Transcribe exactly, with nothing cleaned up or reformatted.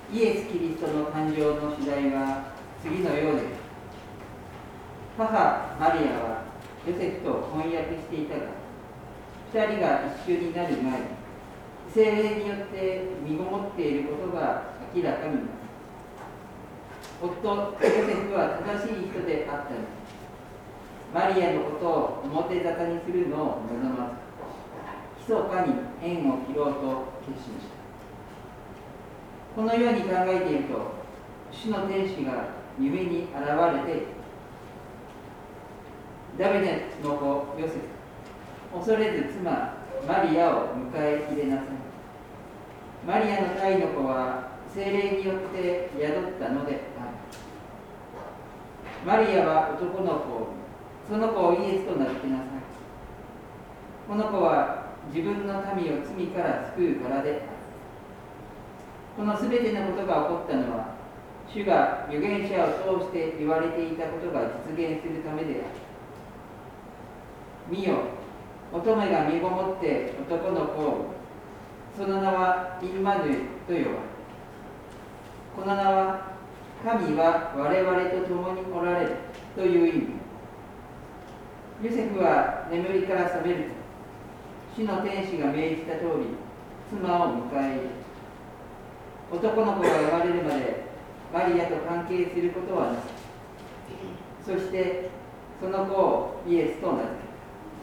イエス・キリストの誕生の次第は次のようです。母マリアはヨセフと婚約していたが、二人が一緒になる前に聖霊によって身ごもっていることが明らかになる。夫ヨセフは正しい人であったので、マリアのことを表沙汰にするのを望まず、密かに縁を切ろうと決心した。このように考えていると、主の天使が夢に現れて、ダビデの子ヨセフ、恐れず妻マリアを迎え入れなさい。マリアの胎の子は聖霊によって宿ったのである。マリアは男の子を、その子をイエスと名付けなさい。この子は自分の民を罪から救うからである。このすべてのことが起こったのは、主が預言者を通して言われていたことが実現するためである。見よ、乙女が身ごもって男の子を、その名はインマヌエルと呼ばれる。この名は、神は我々と共におられるという意味。ヨセフは眠りから覚めると、主の天使が命じた通り、妻を迎え入れ、男の子が生まれるまでマリアと関係することはなく、そしてその子をイエスと名付けた。